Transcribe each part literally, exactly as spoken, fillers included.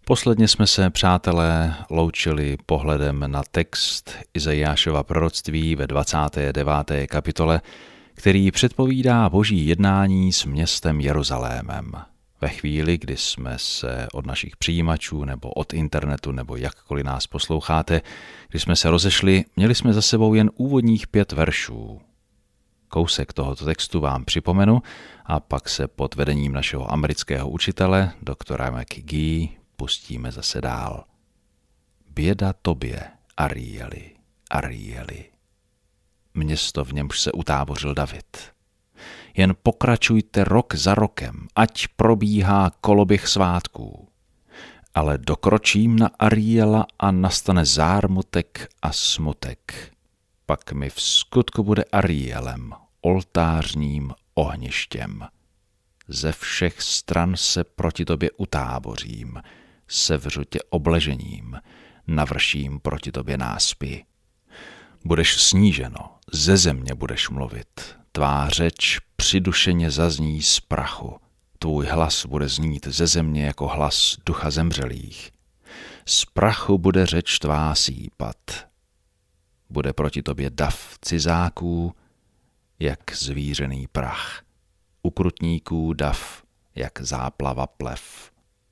Posledně jsme se, přátelé, loučili pohledem na text Izajášova proroctví ve dvacáté deváté kapitole, který předpovídá boží jednání s městem Jeruzalémem. Ve chvíli, kdy jsme se od našich přijímačů nebo od internetu nebo jakkoliv nás posloucháte, když jsme se rozešli, měli jsme za sebou jen úvodních pět veršů. Kousek tohoto textu vám připomenu a pak se pod vedením našeho amerického učitele, doktora McGee, pustíme zase dál. Běda tobě, Arieli, Arieli. Město, v němž se utábořil David. Jen pokračujte rok za rokem, ať probíhá koloběh svátků. Ale dokročím na Ariela a nastane zármutek a smutek. Pak mi v skutku bude Arielem, oltářním ohništěm. Ze všech stran se proti tobě utábořím, sevřu tě obležením, navrším proti tobě náspy. Budeš sníženo, ze země budeš mluvit, tvá řeč přidušeně zazní z prachu, tvůj hlas bude znít ze země jako hlas ducha zemřelých. Z prachu bude řeč tvá sípat. Bude proti tobě dav cizáků, jak zvířený prach. Ukrutníků dav, jak záplava plev.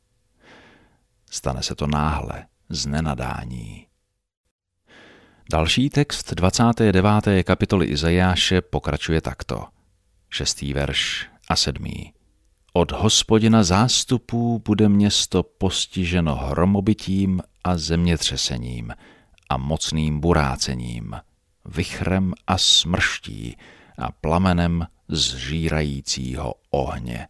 Stane se to náhle, z nenadání. Další text dvacáté deváté kapitoly Izajáše pokračuje takto. Šestý verš a sedmý. Od Hospodina zástupů bude město postiženo hromobytím a zemětřesením a mocným burácením, vichrem a smrští a plamenem zžírajícího ohně.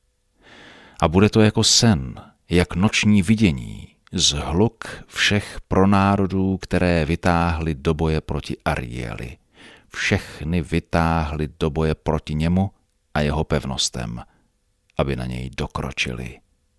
A bude to jako sen, jak noční vidění, zhluk všech pronárodů, které vytáhly do boje proti Arieli. Všechny vytáhly do boje proti němu a jeho pevnostem, aby na něj dokročili.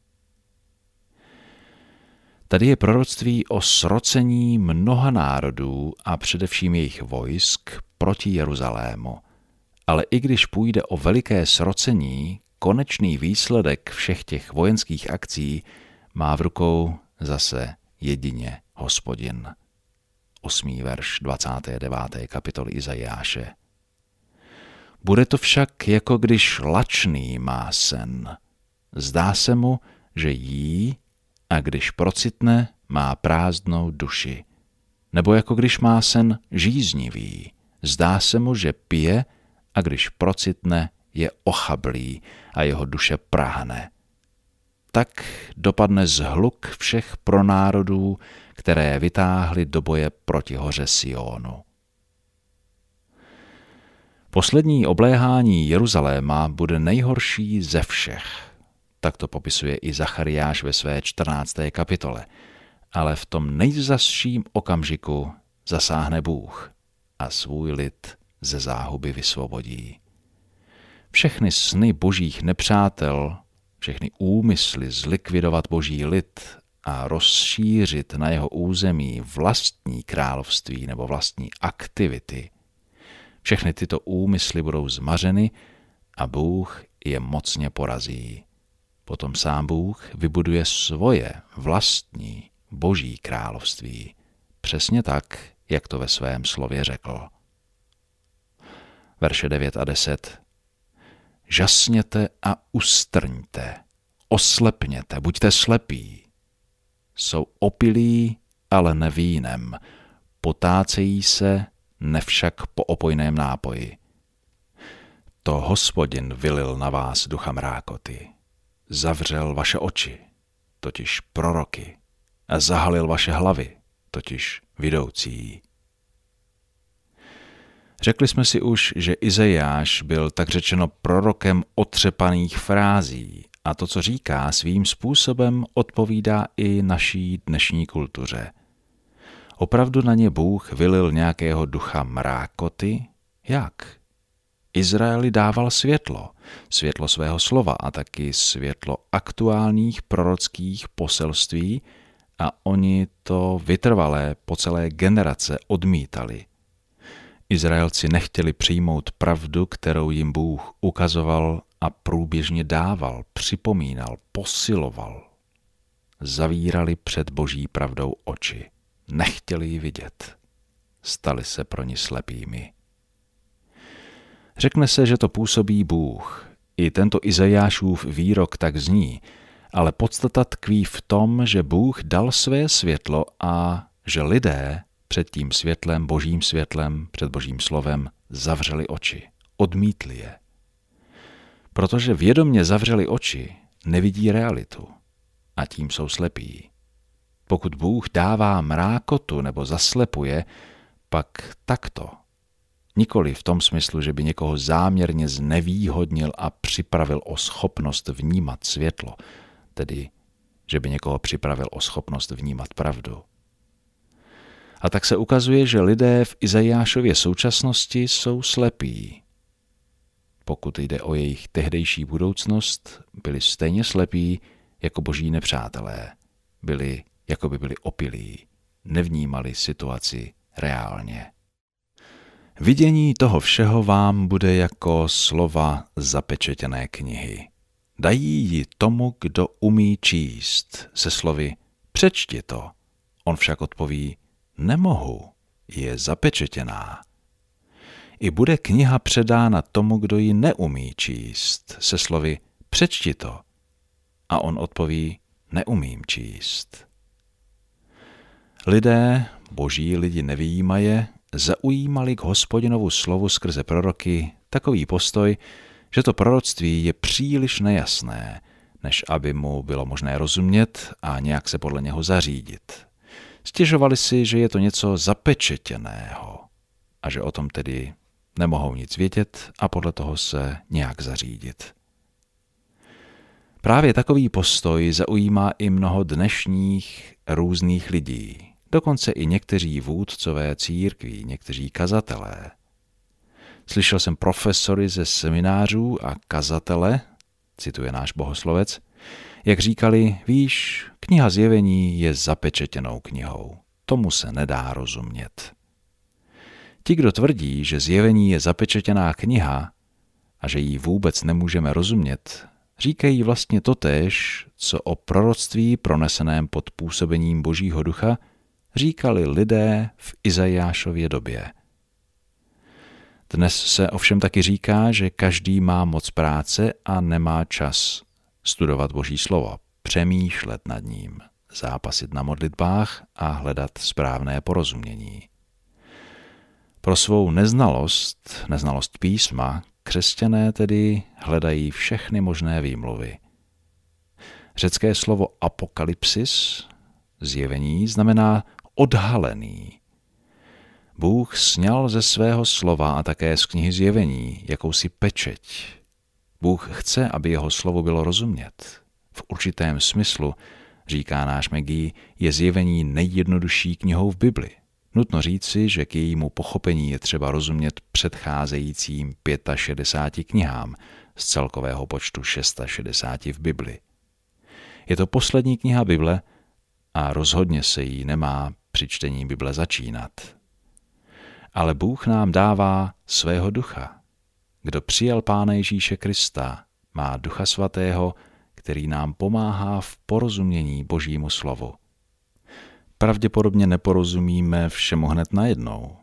Tady je proroctví o srocení mnoha národů a především jejich vojsk proti Jeruzalému. Ale i když půjde o veliké srocení, konečný výsledek všech těch vojenských akcí má v rukou zase jedině Hospodin. Osmý verš dvacáté deváté kapitoly Izajáše. Bude to však, jako když lačný má sen. Zdá se mu, že jí, a když procitne, má prázdnou duši. Nebo jako když má sen žíznivý. Zdá se mu, že pije, a když procitne, je ochablý a jeho duše prahne. Tak dopadne zhluk všech pronárodů, které vytáhly do boje proti hoře Sionu. Poslední obléhání Jeruzaléma bude nejhorší ze všech. Tak to popisuje i Zachariáš ve své čtrnácté kapitole. Ale v tom nejzazším okamžiku zasáhne Bůh a svůj lid ze záhuby vysvobodí. Všechny sny božích nepřátel, všechny úmysly zlikvidovat boží lid a rozšířit na jeho území vlastní království nebo vlastní aktivity, všechny tyto úmysly budou zmařeny a Bůh je mocně porazí. Potom sám Bůh vybuduje svoje vlastní boží království, přesně tak, jak to ve svém slově řekl. Verše devět a deset. Žasněte a ustrňte, oslepněte, buďte slepí. Jsou opilí, ale ne vínem, potácejí se, nevšak po opojném nápoji. To Hospodin vylil na vás ducha mrákoty, zavřel vaše oči, totiž proroky, a zahalil vaše hlavy, totiž vidoucí. Řekli jsme si už, že Izajáš byl tak řečeno prorokem otřepaných frází a to, co říká, svým způsobem odpovídá i naší dnešní kultuře. Opravdu na ně Bůh vylil nějakého ducha mrákoty? Jak? Izraeli dával světlo, světlo svého slova a taky světlo aktuálních prorockých poselství a oni to vytrvalé po celé generace odmítali. Izraelci nechtěli přijmout pravdu, kterou jim Bůh ukazoval a průběžně dával, připomínal, posiloval. zavírali před Boží pravdou oči. Nechtěli ji vidět. Stali se pro ni slepými. Řekne se, že to působí Bůh. I tento Izajášův výrok tak zní, ale podstata tkví v tom, že Bůh dal své světlo a že lidé před tím světlem, Božím světlem, před Božím slovem zavřeli oči, odmítli je. Protože vědomě zavřeli oči, nevidí realitu a tím jsou slepí. Pokud Bůh dává mrákotu nebo zaslepuje, pak takto. Nikoli v tom smyslu, že by někoho záměrně znevýhodnil a připravil o schopnost vnímat světlo, tedy že by někoho připravil o schopnost vnímat pravdu. A tak se ukazuje, že lidé v Izajášově současnosti jsou slepí. Pokud jde o jejich tehdejší budoucnost, byli stejně slepí jako boží nepřátelé. Byli, jako by byli opilí, nevnímali situaci reálně. Vidění toho všeho vám bude jako slova zapečetěné knihy. Dají ji tomu, kdo umí číst, se slovy přečti to. On však odpoví, nemohu, je zapečetěná. I bude kniha předána tomu, kdo ji neumí číst, se slovy přečti to. A on odpoví, neumím číst. Lidé, boží lidi nevyjímaje, zaujímali k Hospodinovu slovu skrze proroky takový postoj, že to proroctví je příliš nejasné, než aby mu bylo možné rozumět a nějak se podle něho zařídit. Stěžovali si, že je to něco zapečetěného a že o tom tedy nemohou nic vědět a podle toho se nějak zařídit. Právě takový postoj zaujímá i mnoho dnešních různých lidí, dokonce i někteří vůdcové církví, někteří kazatelé. Slyšel jsem profesory ze seminářů a kazatele, cituje náš bohoslovec, jak říkali, víš, kniha Zjevení je zapečetěnou knihou, tomu se nedá rozumět. Ti, kdo tvrdí, že Zjevení je zapečetěná kniha a že ji vůbec nemůžeme rozumět, říkají vlastně totéž, co o proroctví proneseném pod působením Božího ducha říkali lidé v Izajášově době. Dnes se ovšem taky říká, že každý má moc práce a nemá čas studovat Boží slovo, přemýšlet nad ním, zápasit na modlitbách a hledat správné porozumění. Pro svou neznalost, neznalost písma, křesťané tedy hledají všechny možné výmluvy. Řecké slovo apokalypsis, zjevení, znamená odhalený. Bůh sňal ze svého slova a také z knihy Zjevení jakousi pečeť. Bůh chce, aby jeho slovo bylo rozumět. V určitém smyslu, říká náš Maggie, je Zjevení nejjednodušší knihou v Bibli. Nutno říci, že k jejímu pochopení je třeba rozumět předcházejícím šedesáti pěti knihám z celkového počtu šedesáti šesti v Bibli. Je to poslední kniha Bible a rozhodně se jí nemá při čtení Bible začínat. Ale Bůh nám dává svého ducha. Kdo přijal Pána Ježíše Krista, má Ducha Svatého, který nám pomáhá v porozumění Božímu slovu. Pravděpodobně neporozumíme všemu hned najednou.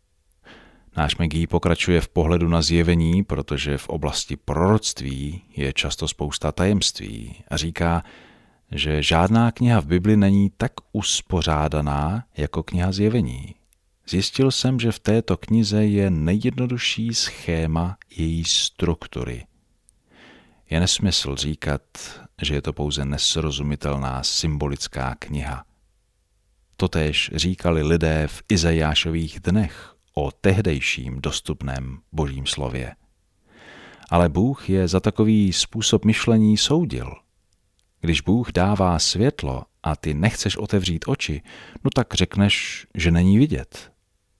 Náš Maggie pokračuje v pohledu na zjevení, protože v oblasti proroctví je často spousta tajemství a říká, že žádná kniha v Bibli není tak uspořádaná jako kniha Zjevení. Zjistil jsem, že v této knize je nejjednodušší schéma její struktury. Je nesmysl říkat, že je to pouze nesrozumitelná symbolická kniha. Totéž říkali lidé v Izajášových dnech o tehdejším dostupném Božím slově. Ale Bůh je za takový způsob myšlení soudil. Když Bůh dává světlo a ty nechceš otevřít oči, no tak řekneš, že není vidět.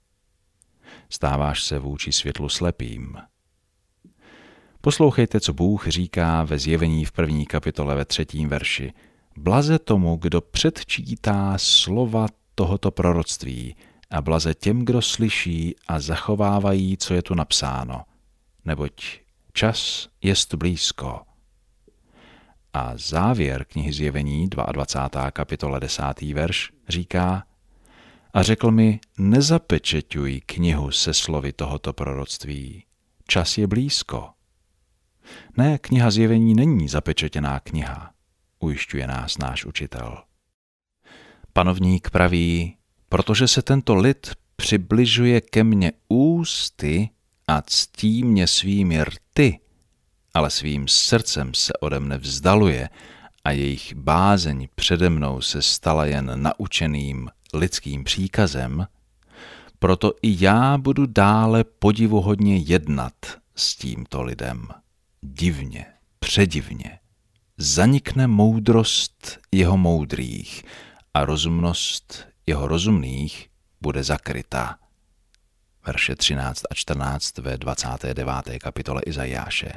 Stáváš se vůči světlu slepým. Poslouchejte, co Bůh říká ve Zjevení v první kapitole ve třetím verši. Blaze tomu, kdo předčítá slova tohoto proroctví a blaze těm, kdo slyší a zachovávají, co je tu napsáno, neboť čas jest blízko. A závěr knihy Zjevení, dvacátá druhá kapitola, desátý verš, říká: A řekl mi, nezapečeťuj knihu se slovy tohoto proroctví. Čas je blízko. Ne, kniha Zjevení není zapečetěná kniha, ujišťuje nás náš učitel. Panovník praví, protože se tento lid přibližuje ke mně ústy a ctí mě svými rty, ale svým srdcem se ode mne vzdaluje a jejich bázeň přede mnou se stala jen naučeným lidským příkazem, proto i já budu dále podivuhodně jednat s tímto lidem. Divně, předivně. Zanikne moudrost jeho moudrých a rozumnost jeho rozumných bude zakryta. Verše třináct a čtrnáct ve dvacáté deváté kapitole Izajáše.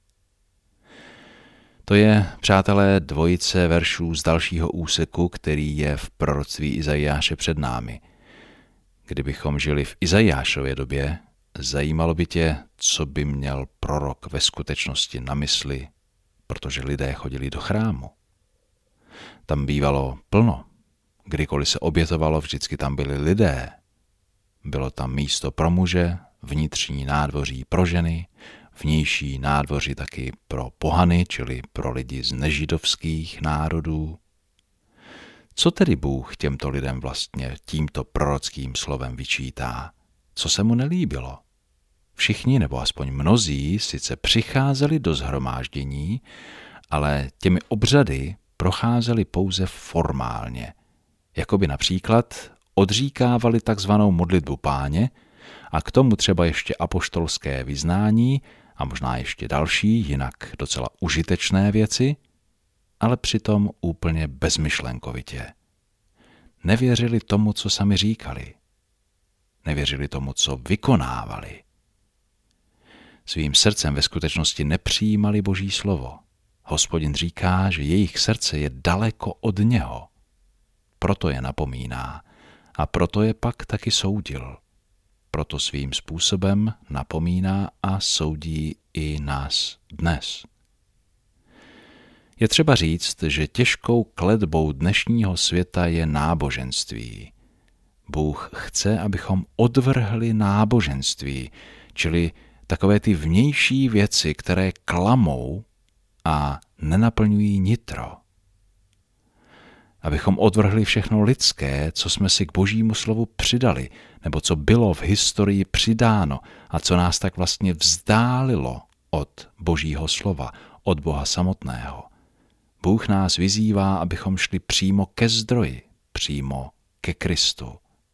To je, přátelé, dvojice veršů z dalšího úseku, který je v proroctví Izajáše před námi. Kdybychom žili v Izajášově době, zajímalo by tě, co by měl prorok ve skutečnosti na mysli, protože lidé chodili do chrámu. Tam bývalo plno. Kdykoliv se obětovalo, vždycky tam byli lidé. Bylo tam místo pro muže, vnitřní nádvoří pro ženy, vnější nádvoří taky pro pohany, čili pro lidi z nežidovských národů. Co tedy Bůh těmto lidem vlastně tímto prorockým slovem vyčítá? Co se mu nelíbilo? Všichni, nebo aspoň mnozí, sice přicházeli do shromáždění, ale těmi obřady procházeli pouze formálně. Jakoby například odříkávali takzvanou modlitbu Páně a k tomu třeba ještě apoštolské vyznání a možná ještě další, jinak docela užitečné věci, ale přitom úplně bezmyšlenkovitě. Nevěřili tomu, co sami říkali. Nevěřili tomu, co vykonávali. Svým srdcem ve skutečnosti nepřijímali Boží slovo. Hospodin říká, že jejich srdce je daleko od něho. Proto je napomíná a proto je pak taky soudil. Proto svým způsobem napomíná a soudí i nás dnes. Je třeba říct, že těžkou kletbou dnešního světa je náboženství. Bůh chce, abychom odvrhli náboženství, čili takové ty vnější věci, které klamou a nenaplňují nitro. Abychom odvrhli všechno lidské, co jsme si k Božímu slovu přidali, nebo co bylo v historii přidáno a co nás tak vlastně vzdálilo od Božího slova, od Boha samotného. Bůh nás vyzývá, abychom šli přímo ke zdroji, přímo ke Kristu.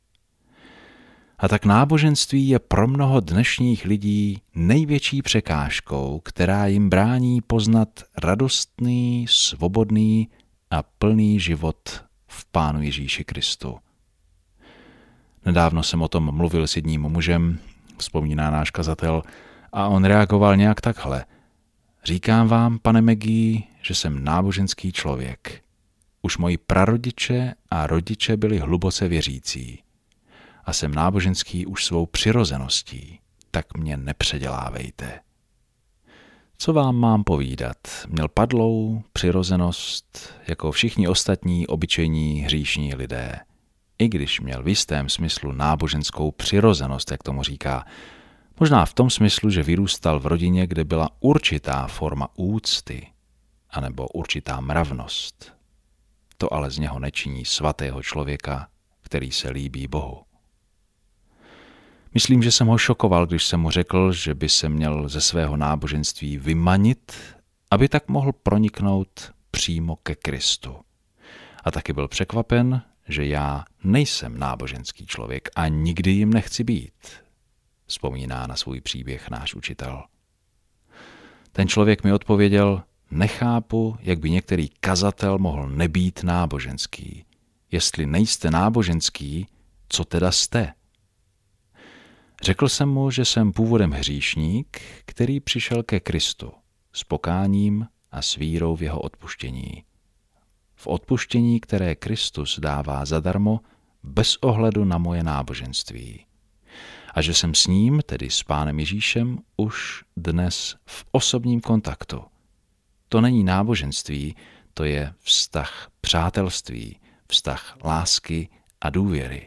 A tak náboženství je pro mnoho dnešních lidí největší překážkou, která jim brání poznat radostný, svobodný a plný život v Pánu Ježíši Kristu. Nedávno jsem o tom mluvil s jedním mužem, vzpomíná náš kazatel, a on reagoval nějak takhle. Říkám vám, pane Megi, že jsem náboženský člověk. Už moji prarodiče a rodiče byli hluboce věřící. A jsem náboženský už svou přirozeností, tak mě nepředělávejte. Co vám mám povídat? Měl padlou přirozenost jako všichni ostatní obyčejní hříšní lidé. I když měl v jistém smyslu náboženskou přirozenost, jak tomu říká, možná v tom smyslu, že vyrůstal v rodině, kde byla určitá forma úcty, anebo určitá mravnost. To ale z něho nečiní svatého člověka, který se líbí Bohu. Myslím, že jsem ho šokoval, když jsem mu řekl, že by se měl ze svého náboženství vymanit, aby tak mohl proniknout přímo ke Kristu. A taky byl překvapen, že já nejsem náboženský člověk a nikdy jim nechci být, vzpomíná na svůj příběh náš učitel. Ten člověk mi odpověděl, nechápu, jak by některý kazatel mohl nebýt náboženský. Jestli nejste náboženský, co teda jste? Řekl jsem mu, že jsem původem hříšník, který přišel ke Kristu s pokáním a s vírou v jeho odpuštění. V odpuštění, které Kristus dává zadarmo, bez ohledu na moje náboženství. A že jsem s ním, tedy s Pánem Ježíšem, už dnes v osobním kontaktu. to není náboženství, to je vztah přátelství, vztah lásky a důvěry.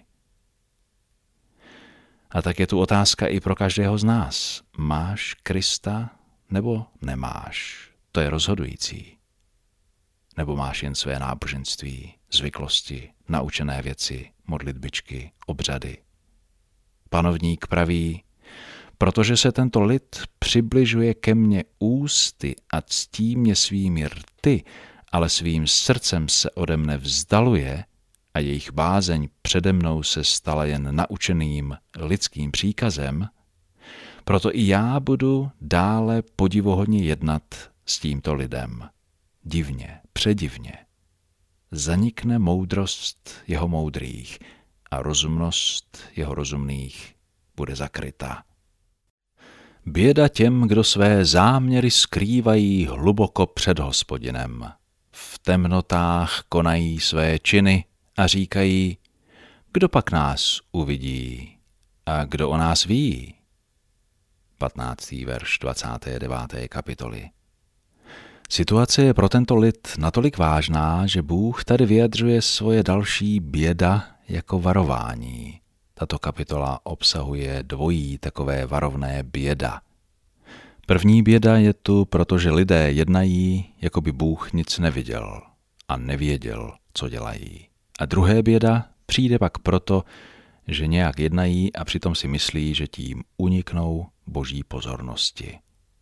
A tak je tu otázka i pro každého z nás. Máš Krista nebo nemáš? To je rozhodující. Nebo máš jen své náboženství, zvyklosti, naučené věci, modlitbičky, obřady. Panovník praví, protože se tento lid přibližuje ke mně ústy a ctí mě svými rty, ale svým srdcem se ode mne vzdaluje a jejich bázeň přede mnou se stala jen naučeným lidským příkazem, proto i já budu dále podivuhodně jednat s tímto lidem. Divně, předivně. Zanikne moudrost jeho moudrých a rozumnost jeho rozumných bude zakryta. Běda těm, kdo své záměry skrývají hluboko před Hospodinem. V temnotách konají své činy a říkají, kdo pak nás uvidí a kdo o nás ví. patnáctý verš dvacáté deváté kapitoly. Situace je pro tento lid natolik vážná, že Bůh tady vyjadřuje svoje další běda jako varování. Tato kapitola obsahuje dvojí takové varovné běda. První běda je tu, protože lidé jednají, jako by Bůh nic neviděl a nevěděl, co dělají. A druhé běda přijde pak proto, že nějak jednají a přitom si myslí, že tím uniknou Boží pozornosti.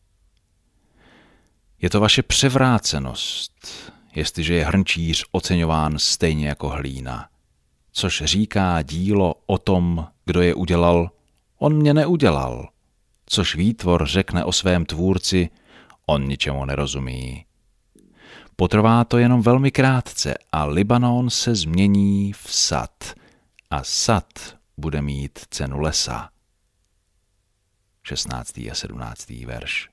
Je to vaše převrácenost, jestliže je hrnčíř oceňován stejně jako hlína, což říká dílo o tom, kdo je udělal, on mě neudělal, což výtvor řekne o svém tvůrci, on ničemu nerozumí. Potrvá to jenom velmi krátce a Libanon se změní v sad a sad bude mít cenu lesa. šestnáctý a sedmnáctý verš.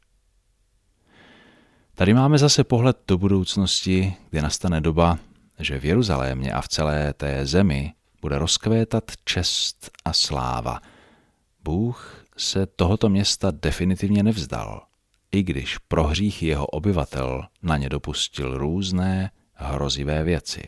Tady máme zase pohled do budoucnosti, kdy nastane doba, že v Jeruzalémě a v celé té zemi bude rozkvétat čest a sláva. Bůh se tohoto města definitivně nevzdal, i když pro hřích jeho obyvatel na ně dopustil různé hrozivé věci.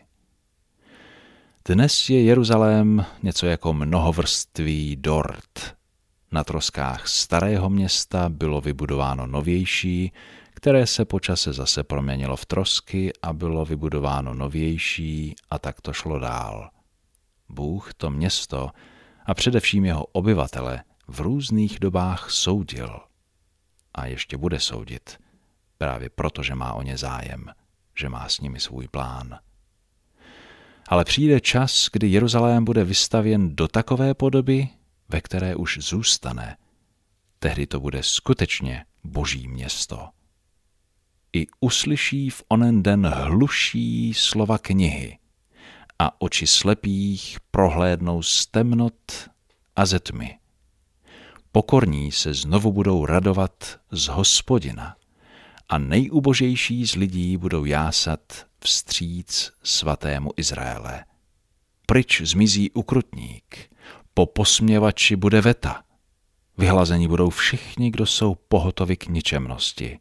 Dnes je Jeruzalém něco jako mnohovrstvý dort. Na troskách starého města bylo vybudováno novější, které se po čase zase proměnilo v trosky a bylo vybudováno novější a tak to šlo dál. Bůh to město a především jeho obyvatele v různých dobách soudil a ještě bude soudit, právě proto, že má o ně zájem, že má s nimi svůj plán. Ale přijde čas, kdy Jeruzalém bude vystavěn do takové podoby, ve které už zůstane. Tehdy to bude skutečně Boží město. I uslyší v onen den hluší slova knihy a oči slepých prohlédnou z temnot a ze tmy. Pokorní se znovu budou radovat z Hospodina a nejubožejší z lidí budou jásat vstříc svatému Izraele. Pryč zmizí ukrutník, po posměvači bude veta. Vyhlazeni budou všichni, kdo jsou pohotovi k ničemnosti.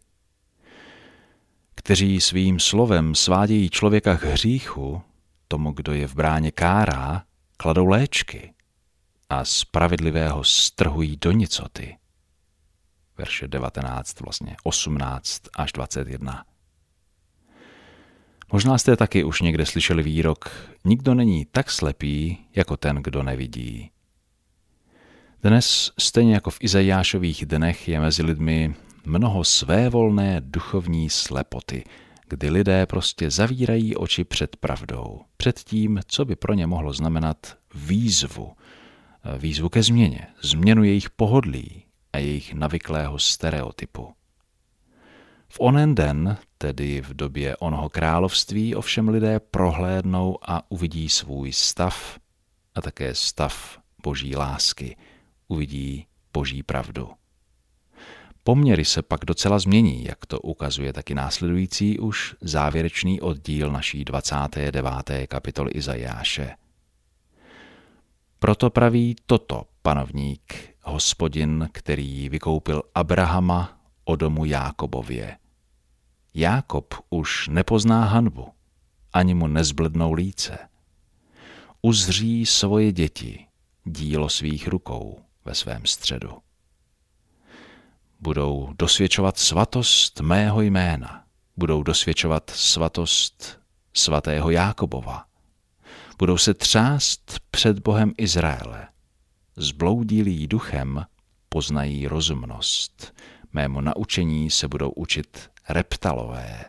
Kteří svým slovem svádějí člověka k hříchu, tomu, kdo je v bráně kárá, kladou léčky a spravedlivého strhují do nicoty. Verše devatenáct, vlastně osmnáct až dvacet jedna. Možná jste taky už někde slyšeli výrok, nikdo není tak slepý, jako ten, kdo nevidí. Dnes, stejně jako v Izajášových dnech, je mezi lidmi mnoho svévolné duchovní slepoty, kdy lidé prostě zavírají oči před pravdou, před tím, co by pro ně mohlo znamenat výzvu, výzvu ke změně, změnu jejich pohodlí a jejich navyklého stereotypu. V onen den, tedy v době onoho království, ovšem lidé prohlédnou a uvidí svůj stav a také stav Boží lásky, uvidí Boží pravdu. Poměry se pak docela změní, jak to ukazuje taky následující už závěrečný oddíl naší dvacáté deváté kapitoly Izajáše. Proto praví toto panovník, Hospodin, který vykoupil Abrahama o domu Jákobově. Jákob už nepozná hanbu, ani mu nezblednou líce. Uzří svoje děti, dílo svých rukou ve svém středu. Budou dosvědčovat svatost mého jména, budou dosvědčovat svatost svatého Jákobova. Budou se třást před Bohem Izraele. Zbloudilí duchem poznají rozumnost. Mému naučení se budou učit reptalové.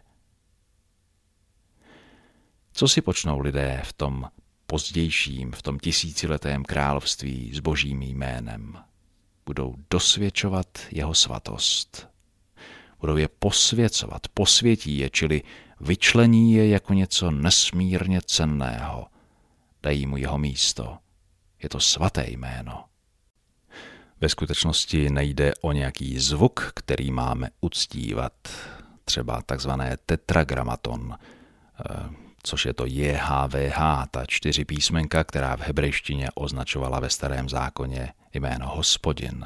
Co si počnou lidé v tom pozdějším, v tom tisíciletém království s Božím jménem? Budou dosvědčovat jeho svatost. Budou je posvěcovat, posvětí je, čili vyčlení je jako něco nesmírně cenného. Dají mu jeho místo. Je to svaté jméno. Ve skutečnosti nejde o nějaký zvuk, který máme uctívat, třeba takzvané tetragramaton, což je to J H V H, ta čtyři písmenka, která v hebrejštině označovala ve Starém zákoně jméno Hospodin.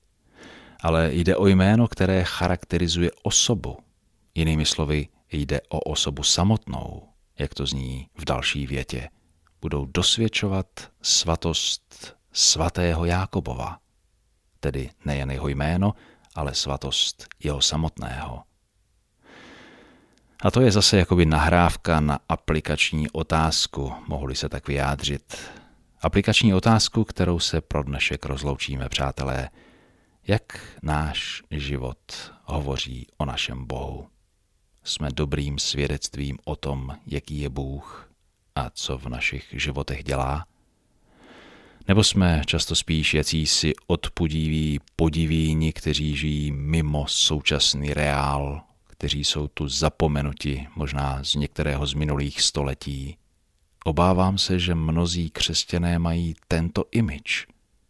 Ale jde o jméno, které charakterizuje osobu. Jinými slovy, jde o osobu samotnou, jak to zní v další větě. Budou dosvědčovat svatost svatého Jákobova, tedy nejen jeho jméno, ale svatost jeho samotného. A to je zase jakoby nahrávka na aplikační otázku, mohli se tak vyjádřit. Aplikační otázku, kterou se pro dnešek rozloučíme, přátelé. Jak náš život hovoří o našem Bohu? Jsme dobrým svědectvím o tom, jaký je Bůh a co v našich životech dělá? Nebo jsme často spíš jacísi odpudiví podivíni, kteří žijí mimo současný reál, kteří jsou tu zapomenuti, možná z některého z minulých století? Obávám se, že mnozí křesťané mají tento image.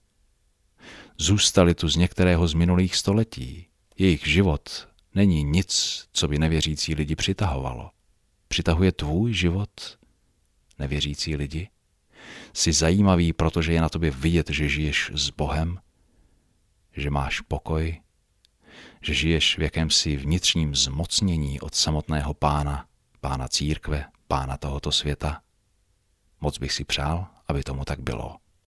Zůstali tu z některého z minulých století. Jejich život není nic, co by nevěřící lidi přitahovalo. Přitahuje tvůj život nevěřící lidi? Jsi zajímavý, protože je na tobě vidět, že žiješ s Bohem, že máš pokoj, že žiješ v jakémsi vnitřním zmocnění od samotného Pána, Pána církve, Pána tohoto světa. Moc bych si přál, aby tomu tak bylo.